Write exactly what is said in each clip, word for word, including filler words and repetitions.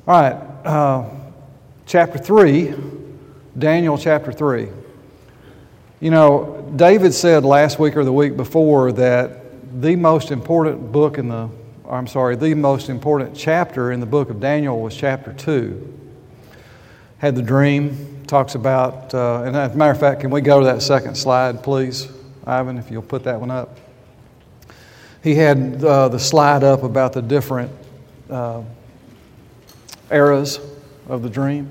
All right, uh, chapter three, Daniel chapter three. You know, David said last week or the week before that the most important book in the, or I'm sorry, the most important chapter in the book of Daniel was chapter two. Had the dream, talks about, uh, and as a matter of fact, can we go to that second slide, please, Ivan, if you'll put that one up. He had uh, the slide up about the different uh, eras of the dream.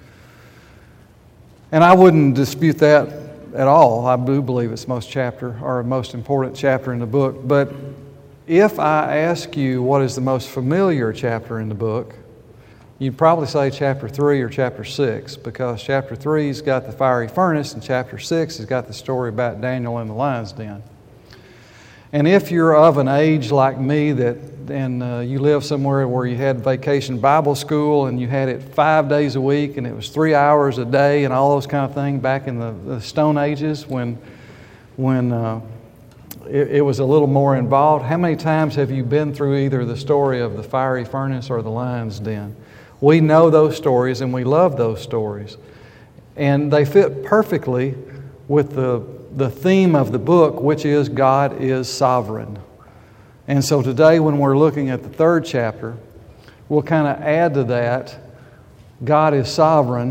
And I wouldn't dispute that at all. I do believe it's most chapter or most important chapter in the book. But if I ask you what is the most familiar chapter in the book, you'd probably say chapter three or chapter six, because chapter three's got the fiery furnace and chapter six has got the story about Daniel in the lion's den. And if you're of an age like me that and uh, you live somewhere where you had vacation Bible school and you had it five days a week and it was three hours a day and all those kind of things back in the, the Stone Ages when when uh, it, it was a little more involved, how many times have you been through either the story of the fiery furnace or the lion's den? We know those stories and we love those stories. And they fit perfectly with the the theme of the book, which is God is sovereign. And so today when we're looking at the third chapter, we'll kind of add to that, God is sovereign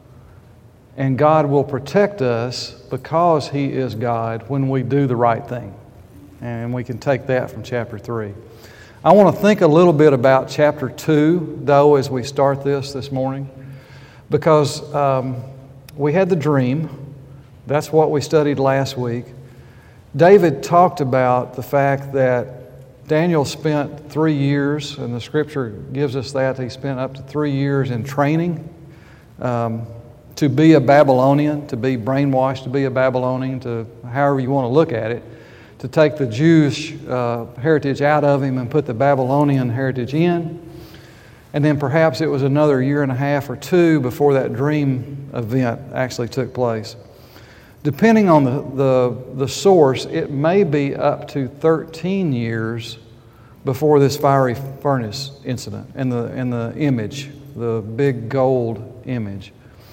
and God will protect us because He is God when we do the right thing. And we can take that from chapter three. I want to think a little bit about chapter two, though, as we start this this morning, because um, we had the dream. That's what we studied last week. David talked about the fact that Daniel spent three years, and the Scripture gives us that, he spent up to three years in training um, to be a Babylonian, to be brainwashed to be a Babylonian, to however you want to look at it, to take the Jewish uh, heritage out of him and put the Babylonian heritage in. And then perhaps it was another year and a half or two before that dream event actually took place. Depending on the, the, the source, it may be up to thirteen years before this fiery furnace incident in the, in the image, the big gold image.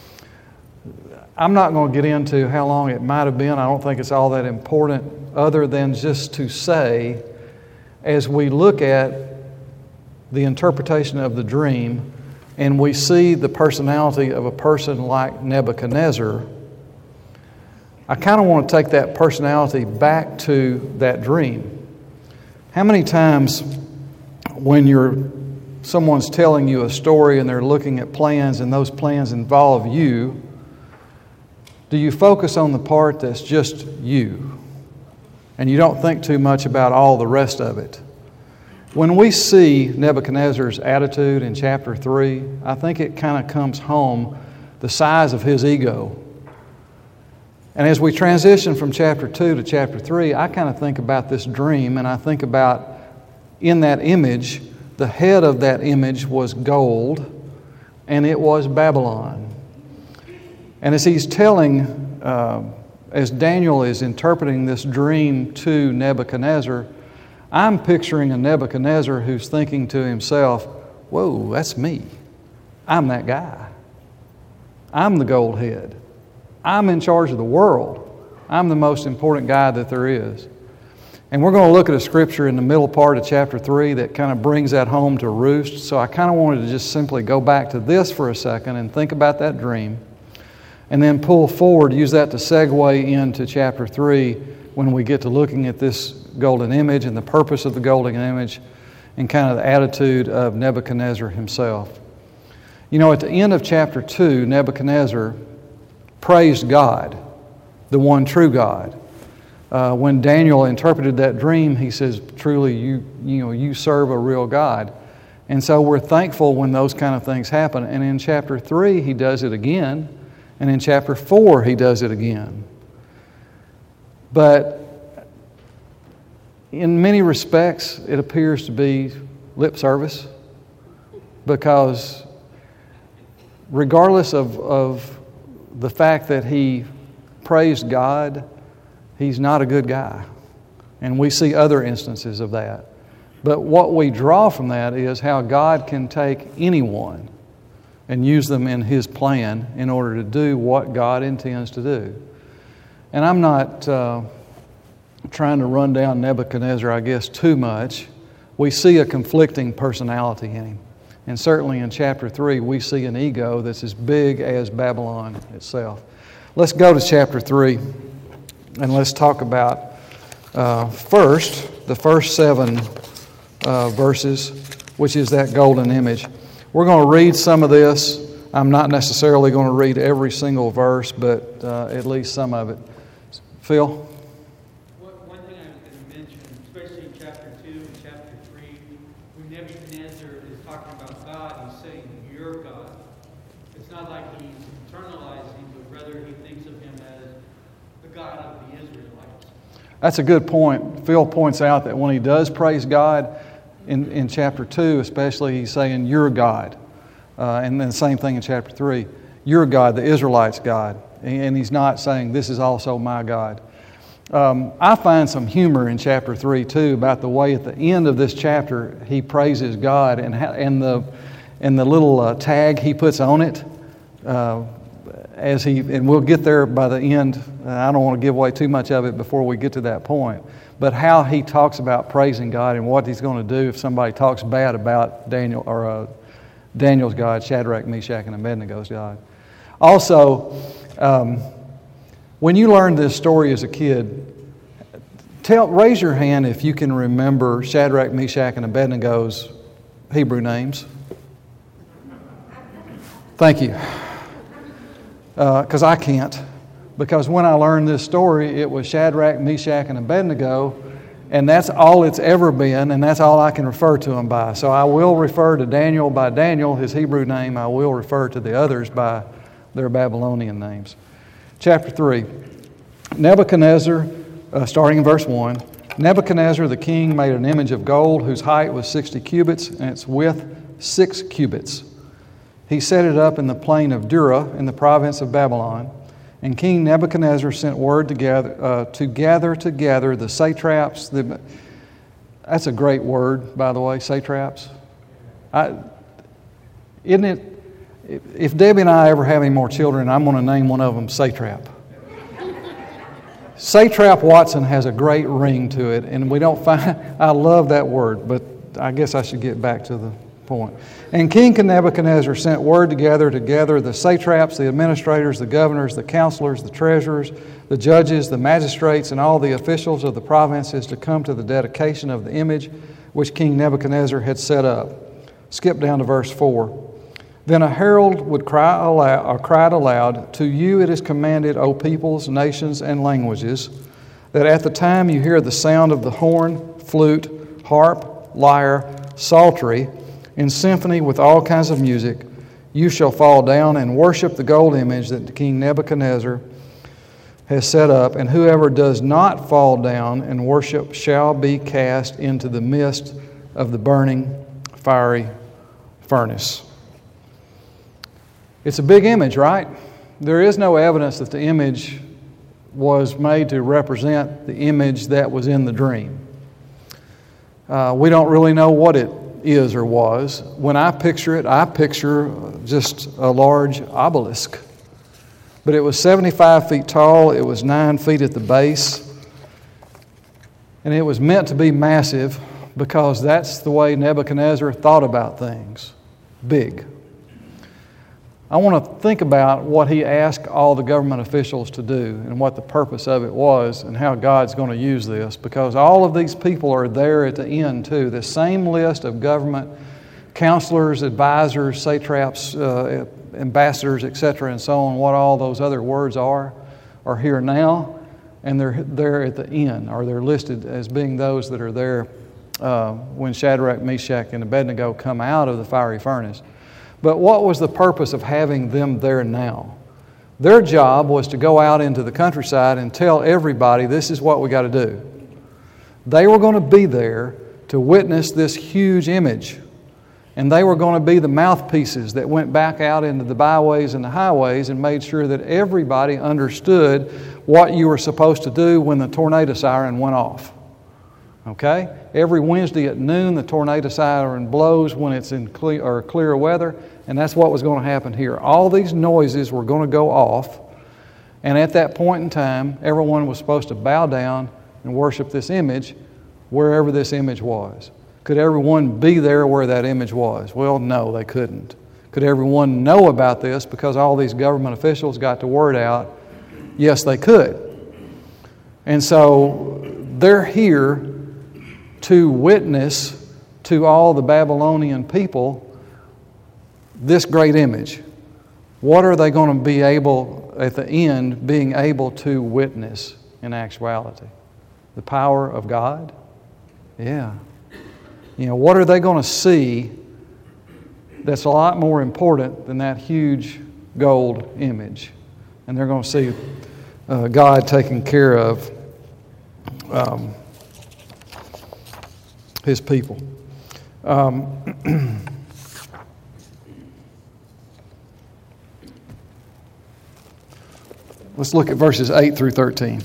I'm not going to get into how long it might have been. I don't think it's all that important, other than just to say, as we look at the interpretation of the dream and we see the personality of a person like Nebuchadnezzar, I kind of want to take that personality back to that dream. How many times when you're someone's telling you a story and they're looking at plans and those plans involve you, do you focus on the part that's just you and you don't think too much about all the rest of it? When we see Nebuchadnezzar's attitude in chapter three, I think it kind of comes home the size of his ego. And as we transition from chapter two to chapter three, I kind of think about this dream, and I think about in that image, the head of that image was gold, and it was Babylon. And as he's telling, uh, as Daniel is interpreting this dream to Nebuchadnezzar, I'm picturing a Nebuchadnezzar who's thinking to himself, whoa, that's me. I'm that guy. I'm the gold head. I'm in charge of the world. I'm the most important guy that there is. And we're going to look at a scripture in the middle part of chapter three that kind of brings that home to roost. So I kind of wanted to just simply go back to this for a second and think about that dream. And then pull forward, use that to segue into chapter three when we get to looking at this golden image and the purpose of the golden image and kind of the attitude of Nebuchadnezzar himself. You know, at the end of chapter two, Nebuchadnezzar praised God, the one true God. Uh, when Daniel interpreted that dream, he says, truly, you, you know, you serve a real God. And so we're thankful when those kind of things happen. And in chapter three, he does it again. And in chapter four, he does it again. But in many respects, it appears to be lip service, because regardless of, of the fact that he praised God, he's not a good guy. And we see other instances of that. But what we draw from that is how God can take anyone and use them in His plan in order to do what God intends to do. And I'm not uh, trying to run down Nebuchadnezzar, I guess, too much. We see a conflicting personality in him. And certainly in chapter three, we see an ego that's as big as Babylon itself. Let's go to chapter three, and let's talk about uh, first, the first seven uh, verses, which is that golden image. We're going to read some of this. I'm not necessarily going to read every single verse, but uh, at least some of it. Phil? One thing I was going to mention, especially in chapter two and chapter three, when Nebuchadnezzar is talking about God, he's saying, "You're God." It's not like he's internalizing, but rather he thinks of him as the God of the Israelites. That's a good point. Phil points out that when he does praise God, in, in chapter two especially, he's saying, "You're God." Uh, and then the same thing in chapter three. You're God, the Israelites' God. And he's not saying, "This is also my God." Um, I find some humor in chapter three too about the way at the end of this chapter he praises God, and how, and the and the little uh, tag he puts on it uh, as he and we'll get there by the end. Uh, I don't want to give away too much of it before we get to that point. But how he talks about praising God and what he's going to do if somebody talks bad about Daniel or uh, Daniel's God, Shadrach, Meshach, and Abednego's God. Also, um, when you learned this story as a kid, tell, raise your hand if you can remember Shadrach, Meshach, and Abednego's Hebrew names. Thank you. Because uh, I can't. Because when I learned this story, it was Shadrach, Meshach, and Abednego, and that's all it's ever been, and that's all I can refer to them by. So I will refer to Daniel by Daniel, his Hebrew name. I will refer to the others by their Babylonian names. Chapter three. Nebuchadnezzar, uh, starting in verse one. Nebuchadnezzar the king made an image of gold whose height was sixty cubits and its width six cubits. He set it up in the plain of Dura in the province of Babylon. And King Nebuchadnezzar sent word to gather, uh, to gather together the satraps. The, that's a great word, by the way, satraps. I, isn't it? If Debbie and I ever have any more children, I'm going to name one of them Satrap. Satrap Watson has a great ring to it, and we don't find, I love that word, but I guess I should get back to the point. And King Nebuchadnezzar sent word together to gather the satraps, the administrators, the governors, the counselors, the treasurers, the judges, the magistrates, and all the officials of the provinces to come to the dedication of the image which King Nebuchadnezzar had set up. Skip down to verse four. Then a herald would cry aloud, or cried aloud, "To you it is commanded, O peoples, nations, and languages, that at the time you hear the sound of the horn, flute, harp, lyre, psaltery, in symphony with all kinds of music, you shall fall down and worship the gold image that King Nebuchadnezzar has set up, and whoever does not fall down and worship shall be cast into the midst of the burning fiery furnace." It's a big image, right? There is no evidence that the image was made to represent the image that was in the dream. Uh, we don't really know what it is or was. When I picture it, I picture just a large obelisk. But it was seventy-five feet tall, it was nine feet at the base, and it was meant to be massive because that's the way Nebuchadnezzar thought about things. Big. I want to think about what he asked all the government officials to do and what the purpose of it was and how God's going to use this, because all of these people are there at the end too. The same list of government counselors, advisors, satraps, uh, ambassadors, et cetera, and so on, what all those other words are, are here now, and they're there at the end, or they're listed as being those that are there uh, when Shadrach, Meshach, and Abednego come out of the fiery furnace. But what was the purpose of having them there now? Their job was to go out into the countryside and tell everybody, this is what we got to do. They were going to be there to witness this huge image. And they were going to be the mouthpieces that went back out into the byways and the highways and made sure that everybody understood what you were supposed to do when the tornado siren went off. Okay? Every Wednesday at noon, the tornado siren blows when it's in clear, or clear weather, and that's what was going to happen here. All these noises were going to go off, and at that point in time, everyone was supposed to bow down and worship this image wherever this image was. Could everyone be there where that image was? Well, no, they couldn't. Could everyone know about this because all these government officials got the word out? Yes, they could. And so they're here to witness to all the Babylonian people this great image. What are they going to be able, at the end, being able to witness in actuality? The power of God? Yeah. You know, what are they going to see that's a lot more important than that huge gold image? And they're going to see uh, God taking care of um, His people. Um, let's look at verses eight through thirteen.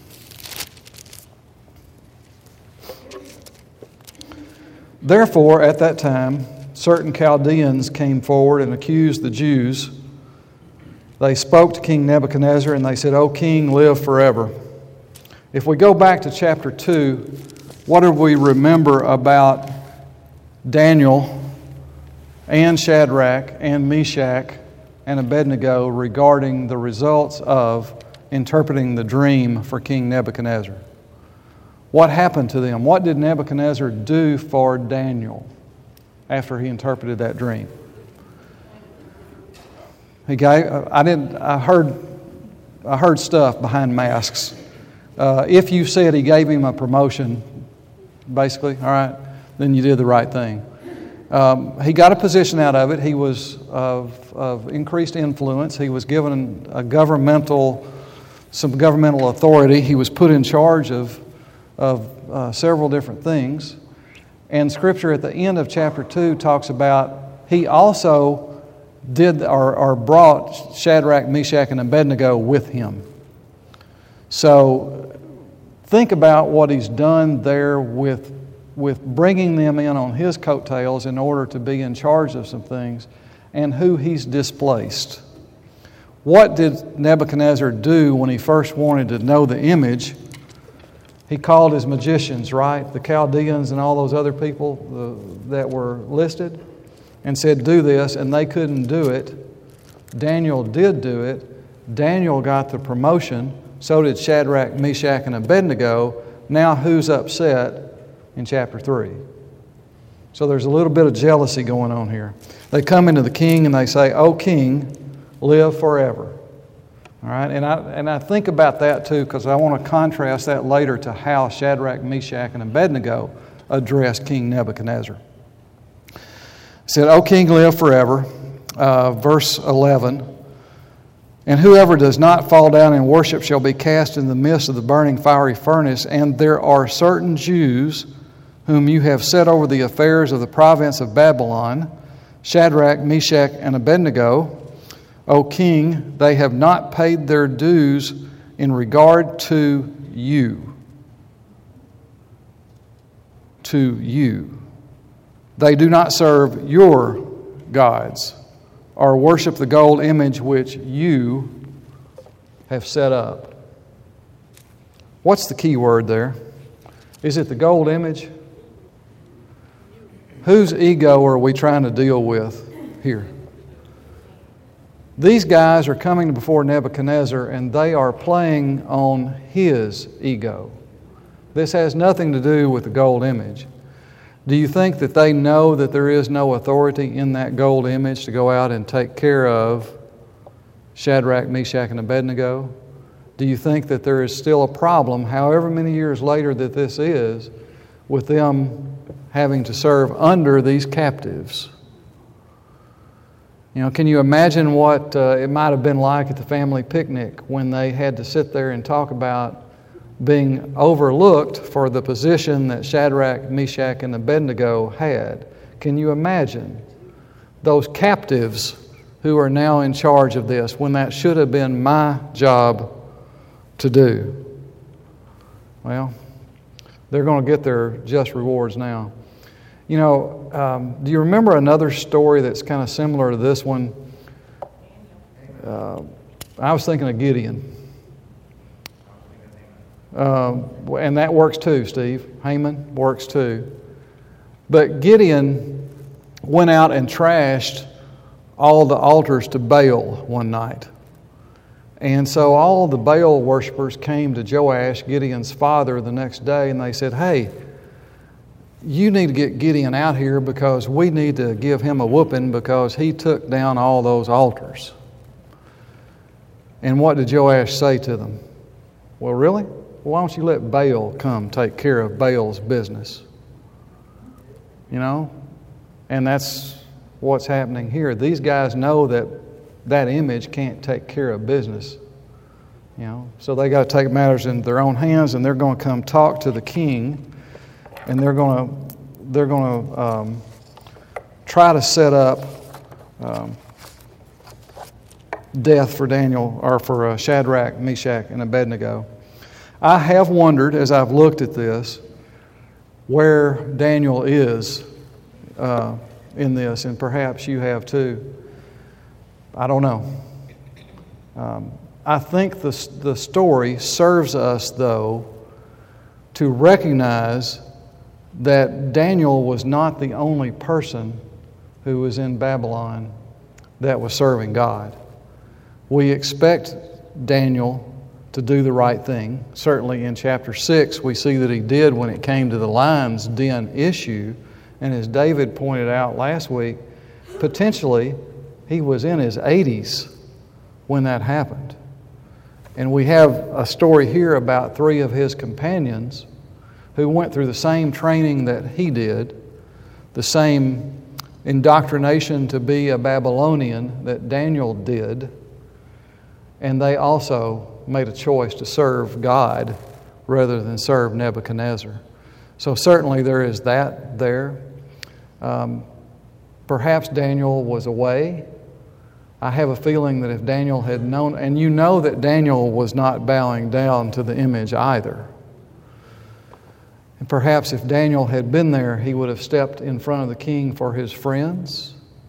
Therefore, at that time, certain Chaldeans came forward and accused the Jews. They spoke to King Nebuchadnezzar and they said, "O king, live forever." If we go back to chapter two, what do we remember about Daniel and Shadrach and Meshach and Abednego regarding the results of interpreting the dream for King Nebuchadnezzar? What happened to them? What did Nebuchadnezzar do for Daniel after he interpreted that dream? He gave, I didn't. I heard. I heard stuff behind masks. Uh, if you said he gave him a promotion, basically, all right, then you did the right thing. Um, he got a position out of it. He was of, of increased influence. He was given a governmental, some governmental authority. He was put in charge of of uh, several different things. And Scripture at the end of chapter two talks about he also did or, or brought Shadrach, Meshach, and Abednego with him. So think about what he's done there with, with bringing them in on his coattails in order to be in charge of some things, and who he's displaced. What did Nebuchadnezzar do when he first wanted to know the image? He called his magicians, right? The Chaldeans and all those other people uh, that were listed, and said, "Do this," and they couldn't do it. Daniel did do it. Daniel got the promotion. So did Shadrach, Meshach, and Abednego. Now who's upset in chapter three? So there's a little bit of jealousy going on here. They come into the king and they say, "O king, live forever." All right, and I and I think about that too because I want to contrast that later to how Shadrach, Meshach, and Abednego addressed King Nebuchadnezzar. He said, "O king, live forever." Uh, verse eleven. "And whoever does not fall down and worship shall be cast in the midst of the burning fiery furnace. And there are certain Jews whom you have set over the affairs of the province of Babylon, Shadrach, Meshach, and Abednego. O king, they have not paid their dues in regard to you. To you. They do not serve your gods or worship the gold image which you have set up." What's the key word there? Is it the gold image? Whose ego are we trying to deal with here? These guys are coming before Nebuchadnezzar and they are playing on his ego. This has nothing to do with the gold image. Do you think that they know that there is no authority in that gold image to go out and take care of Shadrach, Meshach, and Abednego? Do you think that there is still a problem, however many years later that this is, with them having to serve under these captives? You know, can you imagine what uh, it might have been like at the family picnic when they had to sit there and talk about being overlooked for the position that Shadrach, Meshach, and Abednego had? Can you imagine those captives who are now in charge of this when that should have been my job to do? Well, They're going to get their just rewards now. You know, um, do you remember another story that's kind of similar to this one? Uh, I was thinking of Gideon. Uh, and that works too, Steve. Haman works too. But Gideon went out and trashed all the altars to Baal one night. And so all the Baal worshipers came to Joash, Gideon's father, the next day, and they said, hey, you need to get Gideon out here because we need to give him a whooping because he took down all those altars. And what did Joash say to them? Well, really? Why don't you let Baal come take care of Baal's business? You know? And that's what's happening here. These guys know that that image can't take care of business. You know? So they got to take matters in their own hands, and they're going to come talk to the king, and they're going to they're going to um, try to set up um, death for Daniel, or for uh, Shadrach, Meshach, and Abednego. I have wondered, as I've looked at this, where Daniel is uh, in this, and perhaps you have too. I don't know. Um, I think the, the story serves us, though, to recognize that Daniel was not the only person who was in Babylon that was serving God. We expect Daniel to do the right thing. Certainly in chapter six, we see that he did when it came to the lion's den issue. And as David pointed out last week, potentially he was in his eighties when that happened. And we have a story here about three of his companions who went through the same training that he did, the same indoctrination to be a Babylonian that Daniel did, and they also made a choice to serve God rather than serve Nebuchadnezzar. So certainly there is that there. Um, perhaps Daniel was away. I have a feeling that if Daniel had known, and you know that Daniel was not bowing down to the image either. And perhaps if Daniel had been there, he would have stepped in front of the king for his friends.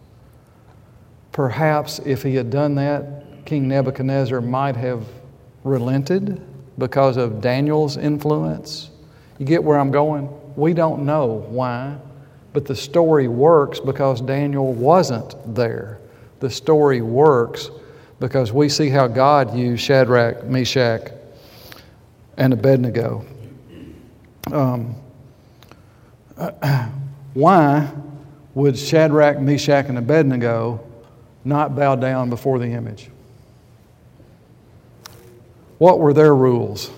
Perhaps if he had done that, King Nebuchadnezzar might have relented because of Daniel's influence. You get where I'm going? We don't know why, but the story works because Daniel wasn't there. The story works because we see how God used Shadrach, Meshach, and Abednego. Um, why would Shadrach, Meshach, and Abednego not bow down before the image? What were their rules?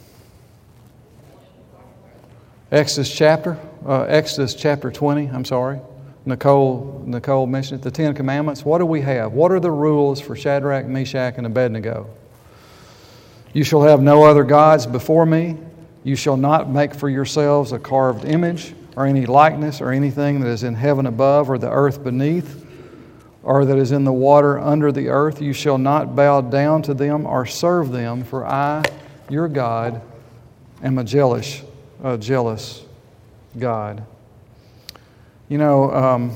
Exodus chapter, uh, Exodus chapter twenty, I'm sorry. Nicole, Nicole mentioned it, the Ten Commandments. What do we have? What are the rules for Shadrach, Meshach, and Abednego? You shall have no other gods before me. You shall not make for yourselves a carved image or any likeness or anything that is in heaven above or the earth beneath or that is in the water under the earth. You shall not bow down to them or serve them, for I, your God, am a jealous, a jealous God. You know, um,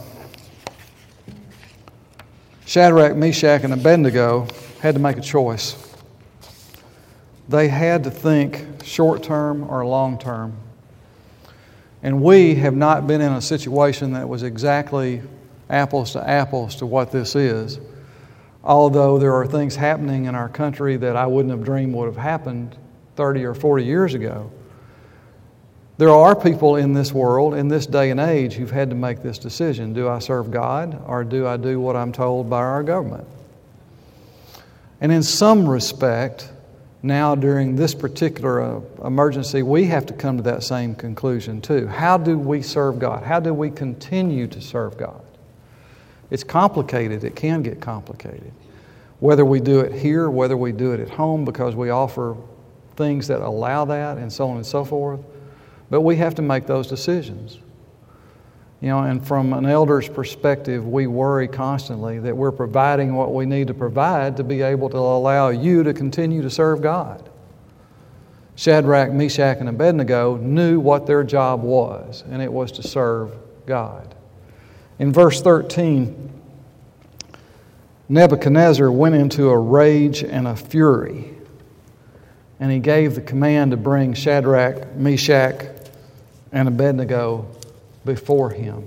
Shadrach, Meshach, and Abednego had to make a choice. They had to think short-term or long-term. And we have not been in a situation that was exactly apples to apples to what this is. Although there are things happening in our country that I wouldn't have dreamed would have happened thirty or forty years ago. There are people in this world, in this day and age, who've had to make this decision. Do I serve God or do I do what I'm told by our government? And in some respect, now during this particular uh, emergency, we have to come to that same conclusion too. How do we serve God? How do we continue to serve God? It's complicated. It can get complicated. Whether we do it here, whether we do it at home because we offer things that allow that and so on and so forth. But we have to make those decisions. You know, and from an elder's perspective, we worry constantly that we're providing what we need to provide to be able to allow you to continue to serve God. Shadrach, Meshach, and Abednego knew what their job was, and it was to serve God. In verse thirteen, Nebuchadnezzar went into a rage and a fury, and he gave the command to bring Shadrach, Meshach, and Abednego before him.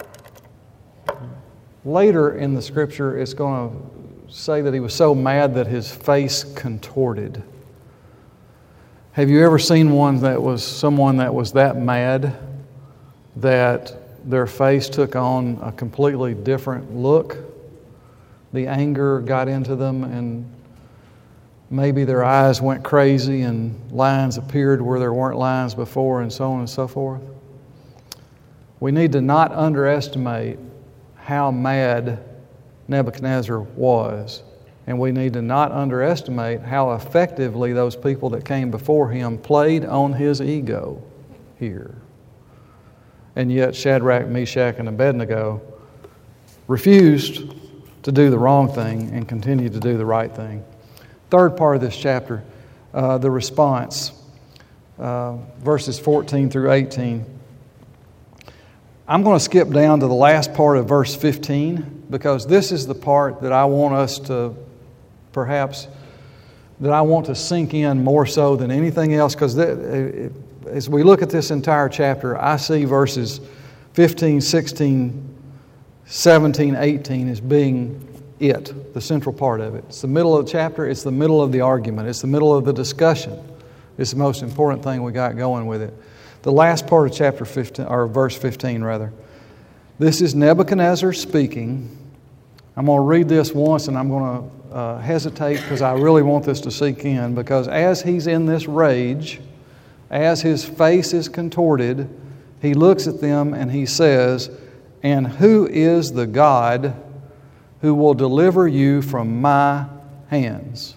Later in the Scripture, it's going to say that he was so mad that his face contorted. Have you ever seen one that was someone that was that mad that their face took on a completely different look? The anger got into them, and maybe their eyes went crazy and lines appeared where there weren't lines before, and so on and so forth. We need to not underestimate how mad Nebuchadnezzar was. And we need to not underestimate how effectively those people that came before him played on his ego here. And yet Shadrach, Meshach, and Abednego refused to do the wrong thing and continued to do the right thing. Third part of this chapter, uh, the response, uh, verses fourteen through eighteen. I'm going to skip down to the last part of verse fifteen because this is the part that I want us to perhaps, that I want to sink in more so than anything else, because as we look at this entire chapter, I see verses fifteen, sixteen, seventeen, eighteen as being it, the central part of it. It's the middle of the chapter, it's the middle of the argument, it's the middle of the discussion. It's the most important thing we got going with it. The last part of chapter fifteen, or verse fifteen rather. This is Nebuchadnezzar speaking. I'm going to read this once and I'm going to uh, hesitate because I really want this to sink in, because as he's in this rage, as his face is contorted, he looks at them and he says, "And who is the God who will deliver you from my hands?"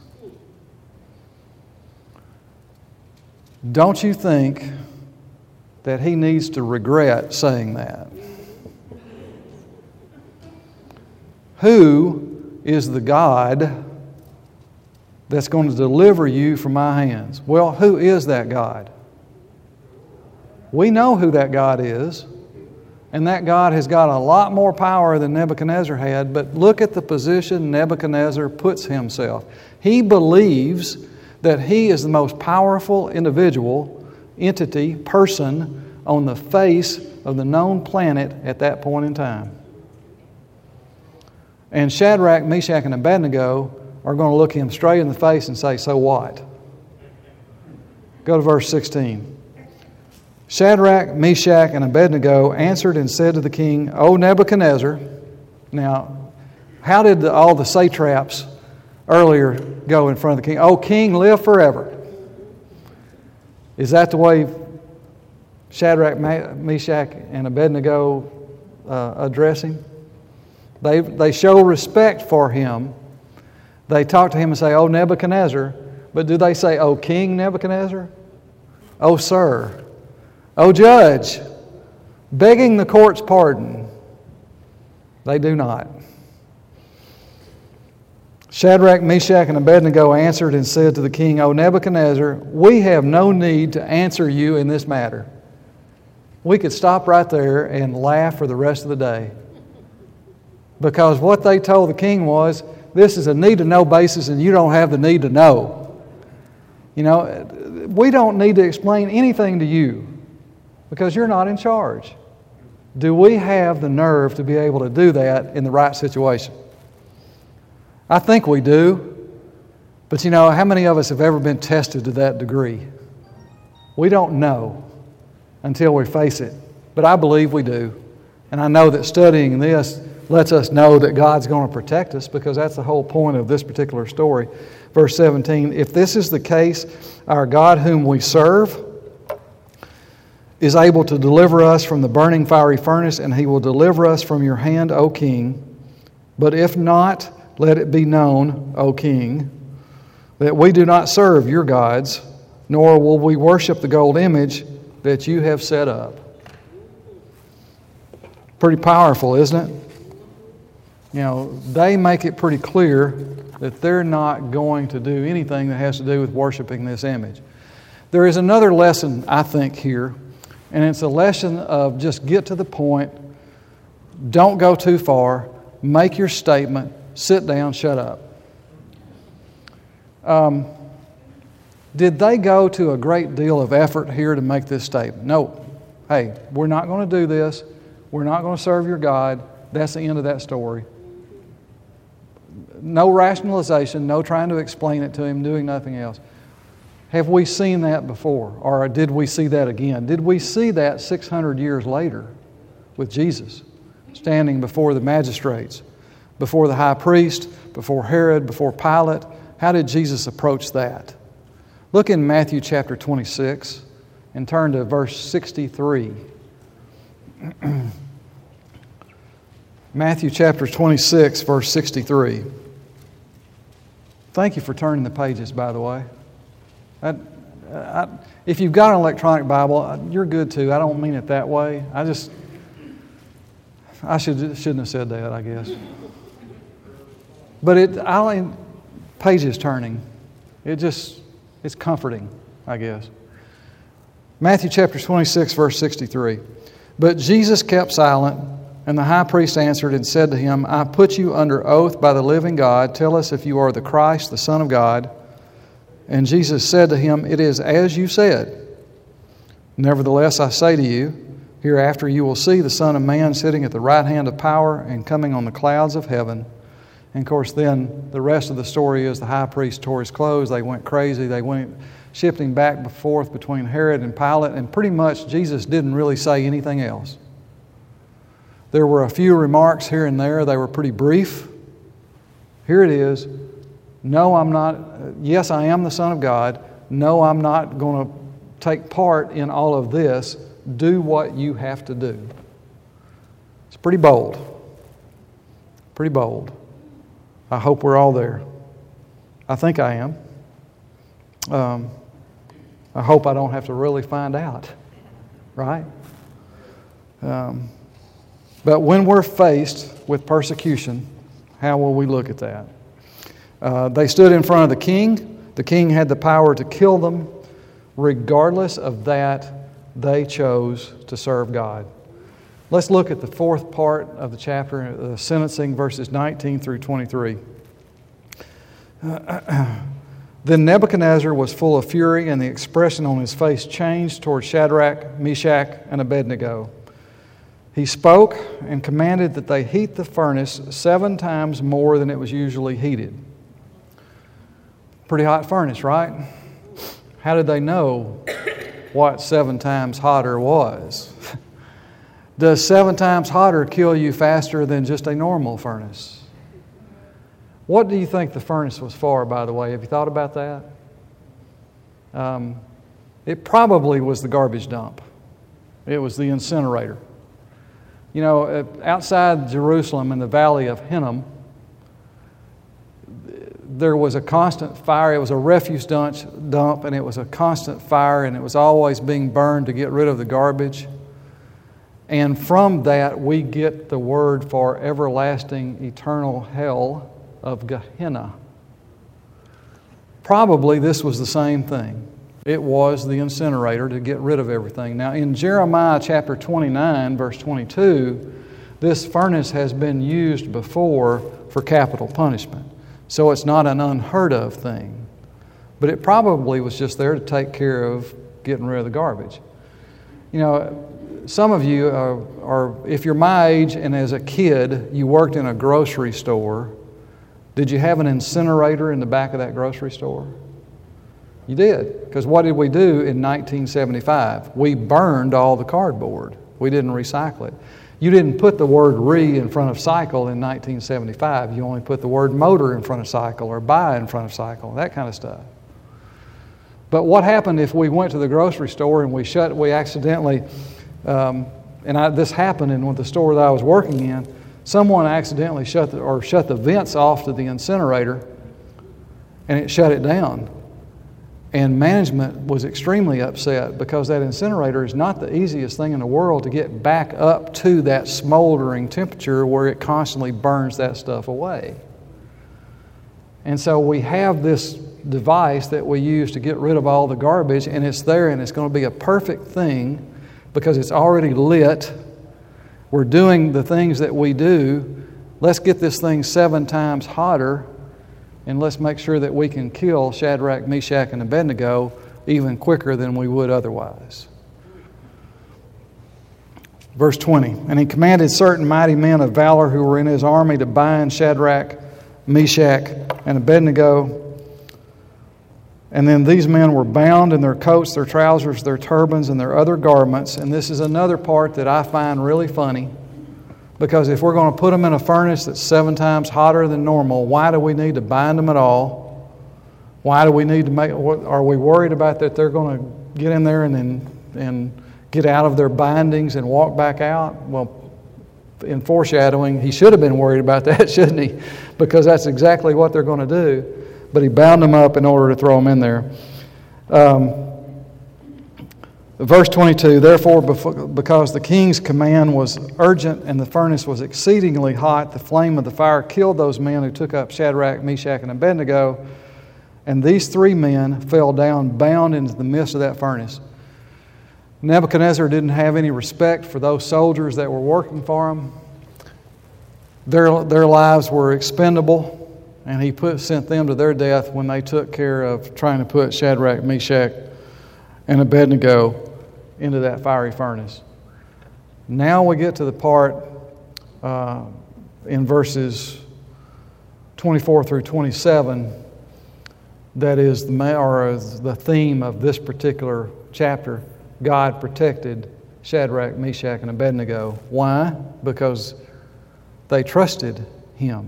Don't you think that he needs to regret saying that? Who is the God that's going to deliver you from my hands? Well, who is that God? We know who that God is. And that God has got a lot more power than Nebuchadnezzar had, but look at the position Nebuchadnezzar puts himself. He believes that he is the most powerful individual, entity, person on the face of the known planet at that point in time. And Shadrach, Meshach, and Abednego are going to look him straight in the face and say, "So what?" Go to verse sixteen. Shadrach, Meshach, and Abednego answered and said to the king, "O Nebuchadnezzar." Now, how did the, all the satraps earlier go in front of the king? "O king, live forever." Is that the way Shadrach, Meshach, and Abednego uh, address him? They, they show respect for him. They talk to him and say, "O Nebuchadnezzar." But do they say, "O King Nebuchadnezzar"? "O sir." "O judge," begging the court's pardon? They do not. Shadrach, Meshach, and Abednego answered and said to the king, "O Nebuchadnezzar, we have no need to answer you in this matter." We could stop right there and laugh for the rest of the day. Because what they told the king was, this is a need-to-know basis and you don't have the need to know. You know, we don't need to explain anything to you because you're not in charge. Do we have the nerve to be able to do that in the right situation? I think we do. But you know, how many of us have ever been tested to that degree? We don't know until we face it. But I believe we do. And I know that studying this lets us know that God's going to protect us, because that's the whole point of this particular story. Verse seventeen, "If this is the case, our God whom we serve is able to deliver us from the burning fiery furnace, and He will deliver us from your hand, O king. But if not, let it be known, O king, that we do not serve your gods, nor will we worship the gold image that you have set up." Pretty powerful, isn't it? You know, they make it pretty clear that they're not going to do anything that has to do with worshiping this image. There is another lesson, I think, here, and it's a lesson of just get to the point, don't go too far, make your statement, sit down, shut up. Um, did they go to a great deal of effort here to make this statement? No. Hey, we're not going to do this. We're not going to serve your God. That's the end of that story. No rationalization, no trying to explain it to him, doing nothing else. Have we seen that before? Or did we see that again? Did we see that six hundred years later with Jesus standing before the magistrates, before the high priest, before Herod, before Pilate? How did Jesus approach that? Look in Matthew chapter twenty-six and turn to verse sixty-three. Matthew chapter twenty-six, verse sixty-three. Thank you for turning the pages, by the way. I, I, if you've got an electronic Bible, you're good too. I don't mean it that way. I just, I should, shouldn't have said that, I guess. But it, I, pages turning, it just, it's comforting, I guess. Matthew chapter twenty-six, verse sixty-three. But Jesus kept silent, and the high priest answered and said to him, I put you under oath by the living God. Tell us if you are the Christ, the Son of God. And Jesus said to him, It is as you said. Nevertheless, I say to you, hereafter you will see the Son of Man sitting at the right hand of power and coming on the clouds of heaven. And of course, then the rest of the story is the high priest tore his clothes. They went crazy. They went shifting back and forth between Herod and Pilate. And pretty much Jesus didn't really say anything else. There were a few remarks here and there. They were pretty brief. Here it is. No, I'm not. Yes, I am the Son of God. No, I'm not going to take part in all of this. Do what you have to do. It's pretty bold. Pretty bold. I hope we're all there. I think I am. Um, I hope I don't have to really find out. Right? Um, but when we're faced with persecution, how will we look at that? Uh, they stood in front of the king. The king had the power to kill them. Regardless of that, they chose to serve God. Let's look at the fourth part of the chapter, the sentencing, verses nineteen through twenty-three. Uh, then Nebuchadnezzar was full of fury, and the expression on his face changed toward Shadrach, Meshach, and Abednego. He spoke and commanded that they heat the furnace seven times more than it was usually heated. Pretty hot furnace, right? How did they know what seven times hotter was? Does seven times hotter kill you faster than just a normal furnace? What do you think the furnace was for, by the way? Have you thought about that? Um, it probably was the garbage dump. It was the incinerator. You know, outside Jerusalem in the valley of Hinnom, there was a constant fire. It was a refuse dump, and it was a constant fire, and it was always being burned to get rid of the garbage. And from that, we get the word for everlasting, eternal hell of Gehenna. Probably this was the same thing. It was the incinerator to get rid of everything. Now, in Jeremiah chapter twenty-nine, verse twenty-two, this furnace has been used before for capital punishment. So it's not an unheard of thing. But it probably was just there to take care of getting rid of the garbage. You know, some of you are, are, if you're my age and as a kid you worked in a grocery store, did you have an incinerator in the back of that grocery store? You did. Because what did we do in nineteen seventy-five? We burned all the cardboard. We didn't recycle it. You didn't put the word re in front of cycle in nineteen seventy-five. You only put the word motor in front of cycle or buy in front of cycle, that kind of stuff. But what happened if we went to the grocery store and we shut, we accidentally, um, and I, this happened in the store that I was working in, someone accidentally shut the, or shut the vents off to the incinerator and it shut it down. And management was extremely upset because that incinerator is not the easiest thing in the world to get back up to that smoldering temperature where it constantly burns that stuff away. And so we have this device that we use to get rid of all the garbage, and it's there, and it's going to be a perfect thing because it's already lit. We're doing the things that we do. Let's get this thing seven times hotter, and let's make sure that we can kill Shadrach, Meshach, and Abednego even quicker than we would otherwise. Verse twenty, and he commanded certain mighty men of valor who were in his army to bind Shadrach, Meshach, and Abednego. And then these men were bound in their coats, their trousers, their turbans, and their other garments. And this is another part that I find really funny, because if we're going to put them in a furnace that's seven times hotter than normal, why do we need to bind them at all? Why do we need to make, are we worried about that they're going to get in there and then and get out of their bindings and walk back out? Well, in foreshadowing, he should have been worried about that, shouldn't he? Because that's exactly what they're going to do. But he bound them up in order to throw them in there. Um, verse twenty-two, therefore, because the king's command was urgent and the furnace was exceedingly hot, the flame of the fire killed those men who took up Shadrach, Meshach, and Abednego. And these three men fell down bound into the midst of that furnace. Nebuchadnezzar didn't have any respect for those soldiers that were working for him. Their, their lives were expendable, and he put, sent them to their death when they took care of trying to put Shadrach, Meshach, and Abednego into that fiery furnace. Now we get to the part uh, in verses twenty-four through twenty-seven that is the, or the theme of this particular chapter. God protected Shadrach, Meshach, and Abednego. Why? Because they trusted him.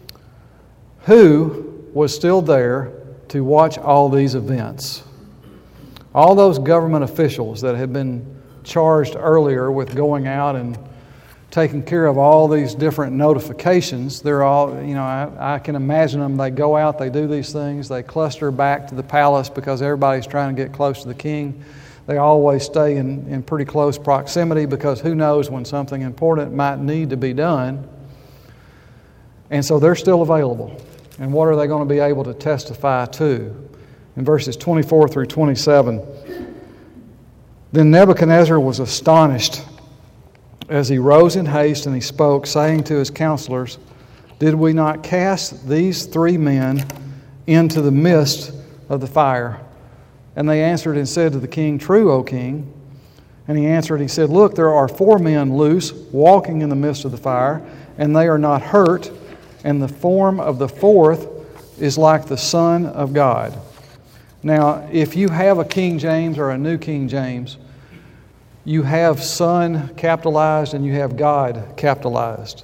Who was still there to watch all these events? All those government officials that had been charged earlier with going out and taking care of all these different notifications. They're all, you know, I, I can imagine them. They go out, they do these things, they cluster back to the palace because everybody's trying to get close to the king. They always stay in, in pretty close proximity because who knows when something important might need to be done. And so they're still available. And what are they going to be able to testify to? In verses twenty-four through twenty-seven, then Nebuchadnezzar was astonished as he rose in haste, and he spoke, saying to his counselors, did we not cast these three men into the midst of the fire? And they answered and said to the king, true, O king. And he answered, he said, look, there are four men loose, walking in the midst of the fire, and they are not hurt, and the form of the fourth is like the Son of God. Now, if you have a King James or a New King James, you have Son capitalized and you have God capitalized.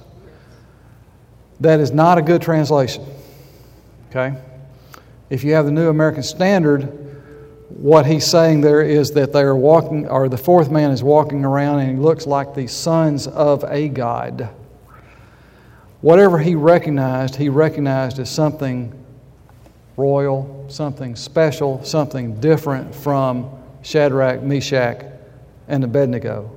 That is not a good translation. Okay? If you have the New American Standard, what he's saying there is that they are walking, or the fourth man is walking around and he looks like the sons of a god. Whatever he recognized, he recognized as something royal, something special, something different from Shadrach, Meshach, and Abednego.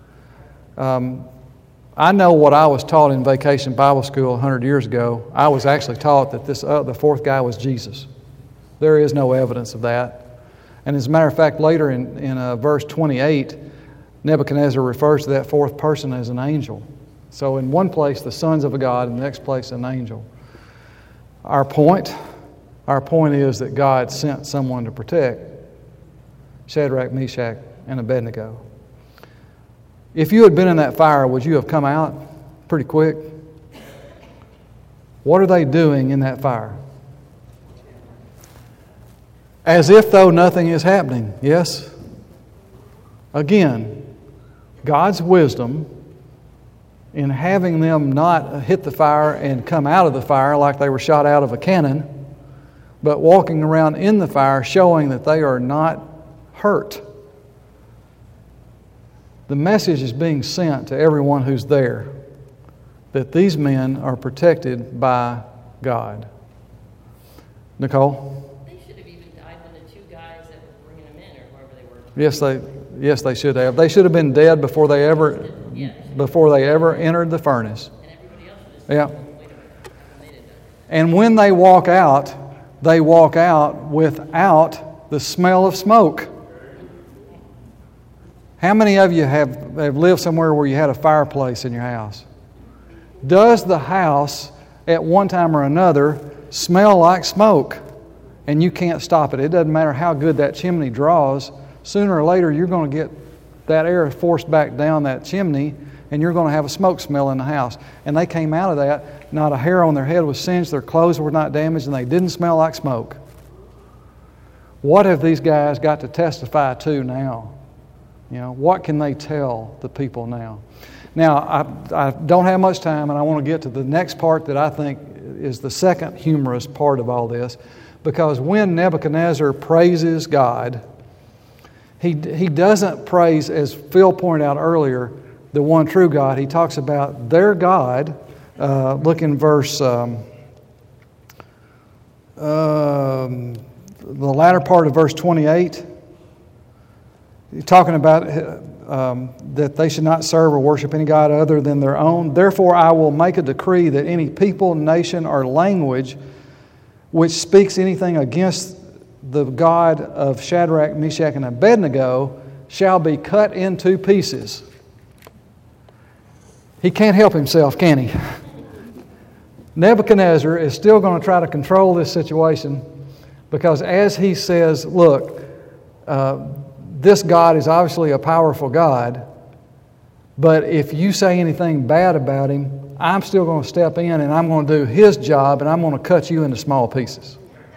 Um, I know what I was taught in Vacation Bible School one hundred years ago. I was actually taught that this uh, the fourth guy was Jesus. There is no evidence of that. And as a matter of fact, later in, in uh, verse twenty-eight, Nebuchadnezzar refers to that fourth person as an angel. So in one place, the sons of a god, in the next place, an angel. Our point, our point is that God sent someone to protect Shadrach, Meshach, and Abednego. If you had been in that fire, would you have come out pretty quick? What are they doing in that fire? As if though nothing is happening, yes? Again, God's wisdom in having them not hit the fire and come out of the fire like they were shot out of a cannon, but walking around in the fire showing that they are not hurt. The message is being sent to everyone who's there that these men are protected by God. Nicole? Yes, they yes they should have. They should have been dead before they ever before they ever entered the furnace. Yeah. And when they walk out, they walk out without the smell of smoke. How many of you have, have lived somewhere where you had a fireplace in your house? Does the house at one time or another smell like smoke? And you can't stop it. It doesn't matter how good that chimney draws. Sooner or later, you're going to get that air forced back down that chimney, and you're going to have a smoke smell in the house. And they came out of that, not a hair on their head was singed, their clothes were not damaged, and they didn't smell like smoke. What have these guys got to testify to now? You know, what can they tell the people now? Now, I, I don't have much time, and I want to get to the next part that I think is the second humorous part of all this. Because when Nebuchadnezzar praises God, he, he doesn't praise, as Phil pointed out earlier, the one true God. He talks about their God. Uh, look in verse, um, um, the latter part of verse twenty-eight. He's talking about um, that they should not serve or worship any God other than their own. Therefore, I will make a decree that any people, nation, or language which speaks anything against the God of Shadrach, Meshach, and Abednego shall be cut into pieces. He can't help himself, can he? Nebuchadnezzar is still going to try to control this situation because as he says, look, uh, this God is obviously a powerful God, but if you say anything bad about him, I'm still going to step in and I'm going to do his job and I'm going to cut you into small pieces.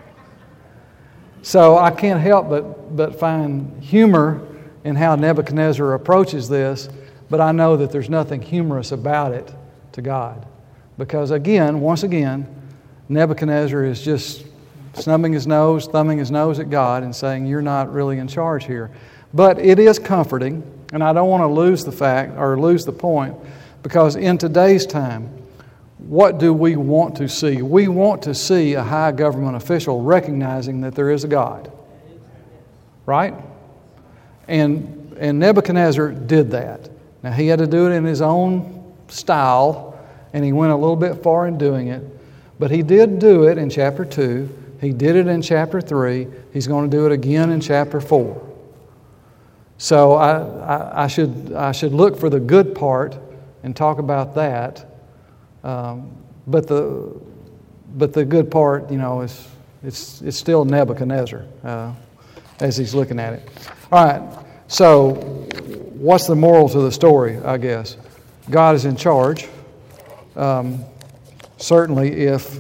So I can't help but, but find humor in how Nebuchadnezzar approaches this, but I know that there's nothing humorous about it to God. Because again, once again, Nebuchadnezzar is just snubbing his nose, thumbing his nose at God and saying, you're not really in charge here. But it is comforting, and I don't want to lose the fact or lose the point, because in today's time, what do we want to see? We want to see a high government official recognizing that there is a God. Right? And, and Nebuchadnezzar did that. Now, he had to do it in his own style, and he went a little bit far in doing it. But he did do it in chapter two. He did it in chapter three. He's going to do it again in chapter four. So I, I, I should I should look for the good part and talk about that. Um, but the but the good part, you know, is it's it's still Nebuchadnezzar uh, as he's looking at it. All right. So what's the morals of the story? I guess God is in charge. Um, certainly, if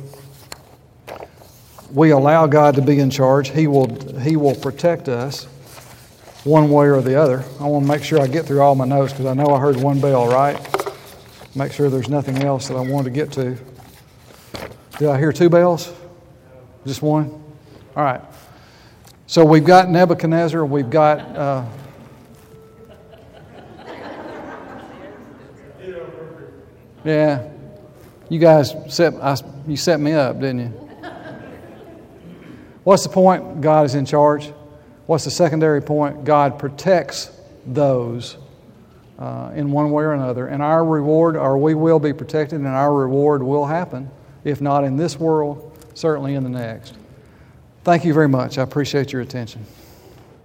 we allow God to be in charge, He will He will protect us one way or the other. I want to make sure I get through all my notes because I know I heard one bell, right? Make sure there's nothing else that I wanted to get to. Did I hear two bells? Just one? All right. So we've got Nebuchadnezzar. We've got... Uh, yeah. You guys set, I, you set me up, didn't you? What's the point? God is in charge. What's the secondary point? God protects those uh, in one way or another. And our reward, or we will be protected, and our reward will happen, if not in this world, certainly in the next. Thank you very much. I appreciate your attention.